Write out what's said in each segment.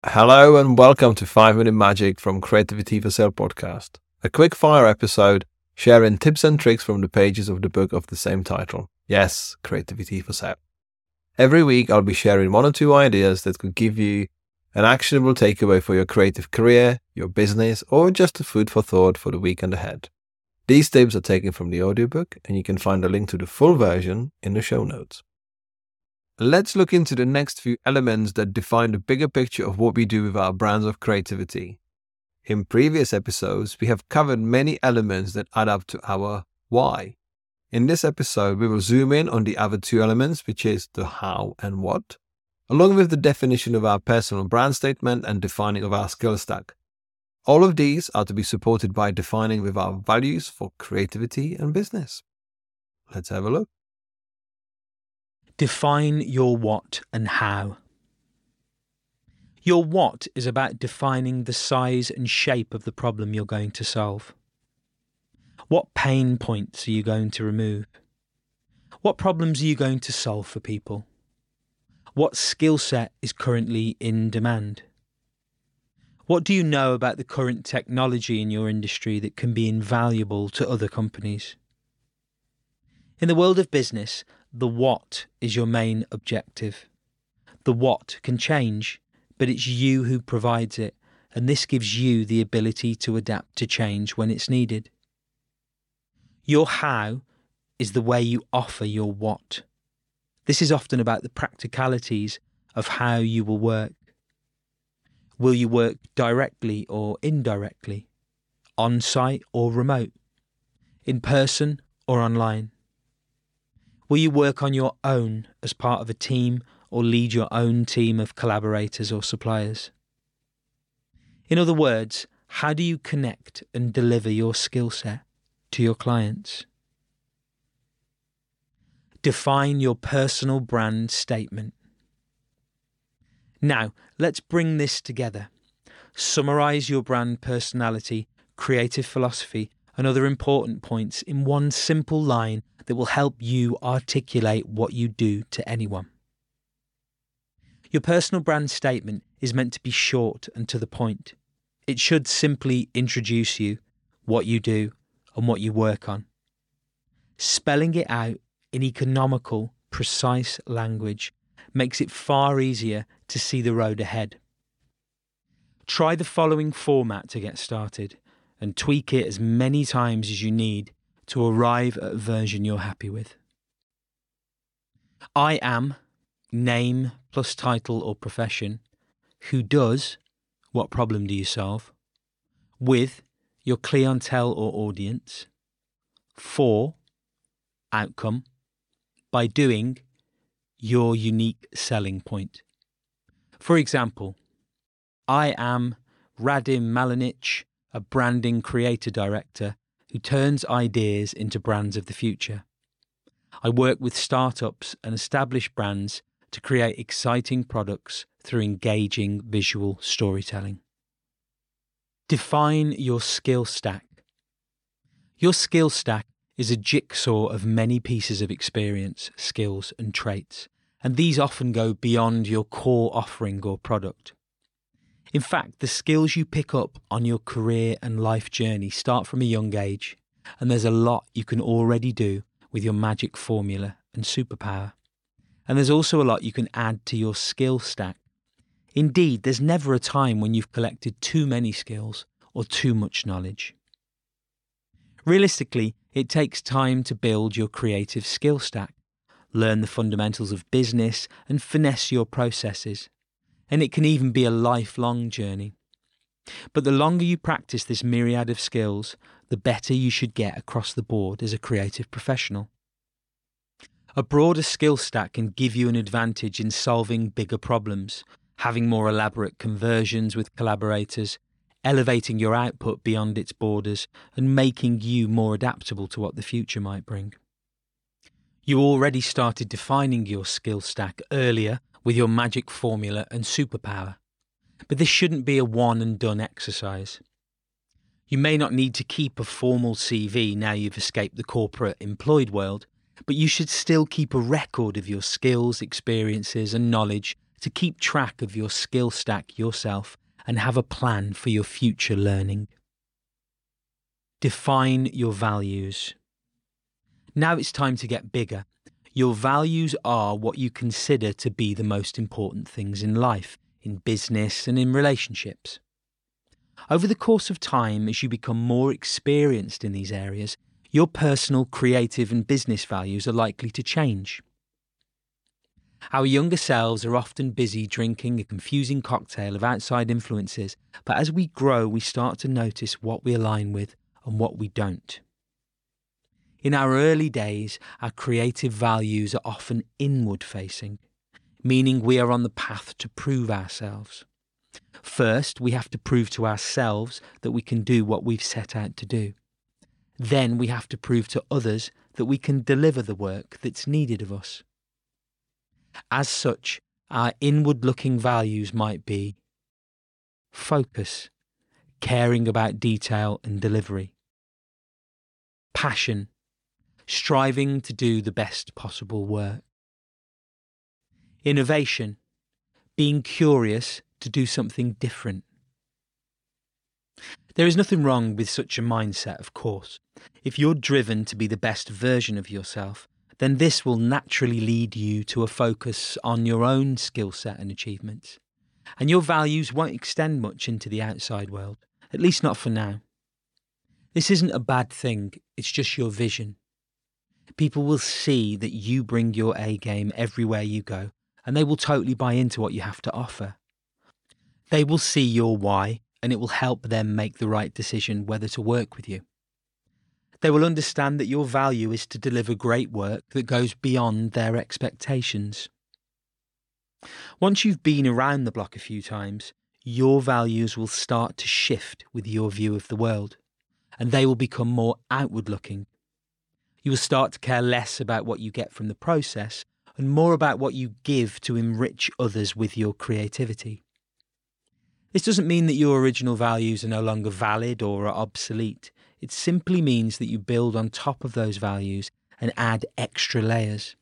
Hello and welcome to 5 Minute Magic from Creativity for Sale podcast, a quick fire episode sharing tips and tricks from the pages of the book of the same title. Yes, Creativity for Sale. Every week I'll be sharing one or two ideas that could give you an actionable takeaway for your creative career, your business, or just a food for thought for the weekend ahead. These tips are taken from the audiobook and you can find a link to the full version in the show notes. Let's look into the next few elements that define the bigger picture of what we do with our brands of creativity. In previous episodes, we have covered many elements that add up to our why. In this episode, we will zoom in on the other two elements, which is the how and what, along with the definition of our personal brand statement and defining of our skill stack. All of these are to be supported by defining with our values for creativity and business. Let's have a look. Define your what and how. Your what is about defining the size and shape of the problem you're going to solve. What pain points are you going to remove? What problems are you going to solve for people? What skill set is currently in demand? What do you know about the current technology in your industry that can be invaluable to other companies? In the world of business, the what is your main objective. The what can change, but it's you who provides it, and this gives you the ability to adapt to change when it's needed. Your how is the way you offer your what. This is often about the practicalities of how you will work. Will you work directly or indirectly? On-site or remote? In person or online? Will you work on your own as part of a team or lead your own team of collaborators or suppliers? In other words, how do you connect and deliver your skill set to your clients? Define your personal brand statement. Now, let's bring this together. Summarize your brand personality, creative philosophy, and other important points in one simple line that will help you articulate what you do to anyone. Your personal brand statement is meant to be short and to the point. It should simply introduce you, what you do, and what you work on. Spelling it out in economical, precise language makes it far easier to see the road ahead. Try the following format to get started and tweak it as many times as you need to arrive at a version you're happy with. I am, name plus title or profession. Who does, what problem do you solve? With, your clientele or audience. For, outcome. By doing, your unique selling point. For example, I am Radim Malinic, a branding creative director who turns ideas into brands of the future. I work with startups and established brands to create exciting products through engaging visual storytelling. Define your skill stack. Your skill stack is a jigsaw of many pieces of experience, skills, and traits, and these often go beyond your core offering or product. In fact, the skills you pick up on your career and life journey start from a young age, and there's a lot you can already do with your magic formula and superpower. And there's also a lot you can add to your skill stack. Indeed, there's never a time when you've collected too many skills or too much knowledge. Realistically, it takes time to build your creative skill stack, learn the fundamentals of business, and finesse your processes. And it can even be a lifelong journey. But the longer you practice this myriad of skills, the better you should get across the board as a creative professional. A broader skill stack can give you an advantage in solving bigger problems, having more elaborate conversions with collaborators, elevating your output beyond its borders, and making you more adaptable to what the future might bring. You already started defining your skill stack earlier with your magic formula and superpower. But this shouldn't be a one-and-done exercise. You may not need to keep a formal CV now you've escaped the corporate employed world, but you should still keep a record of your skills, experiences, and knowledge to keep track of your skill stack yourself and have a plan for your future learning. Define your values. Now it's time to get bigger. Your values are what you consider to be the most important things in life, in business and in relationships. Over the course of time, as you become more experienced in these areas, your personal, creative and business values are likely to change. Our younger selves are often busy drinking a confusing cocktail of outside influences, but as we grow, we start to notice what we align with and what we don't. In our early days, our creative values are often inward-facing, meaning we are on the path to prove ourselves. First, we have to prove to ourselves that we can do what we've set out to do. Then we have to prove to others that we can deliver the work that's needed of us. As such, our inward-looking values might be focus, caring about detail and delivery; passion, striving to do the best possible work; innovation, being curious to do something different. There is nothing wrong with such a mindset, of course. If you're driven to be the best version of yourself, then this will naturally lead you to a focus on your own skill set and achievements. And your values won't extend much into the outside world, at least not for now. This isn't a bad thing, it's just your vision. People will see that you bring your A game everywhere you go, and they will totally buy into what you have to offer. They will see your why, and it will help them make the right decision whether to work with you. They will understand that your value is to deliver great work that goes beyond their expectations. Once you've been around the block a few times, your values will start to shift with your view of the world, and they will become more outward-looking. You will start to care less about what you get from the process and more about what you give to enrich others with your creativity. This doesn't mean that your original values are no longer valid or are obsolete. It simply means that you build on top of those values and add extra layers.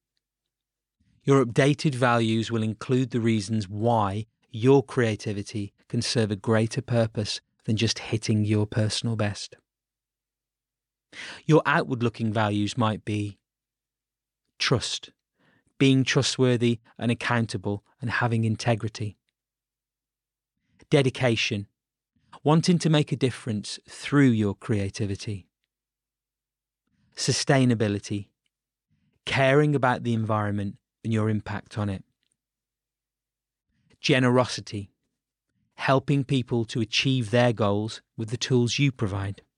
Your updated values will include the reasons why your creativity can serve a greater purpose than just hitting your personal best. Your outward-looking values might be trust, being trustworthy and accountable and having integrity; dedication, wanting to make a difference through your creativity; sustainability, caring about the environment and your impact on it; generosity, helping people to achieve their goals with the tools you provide;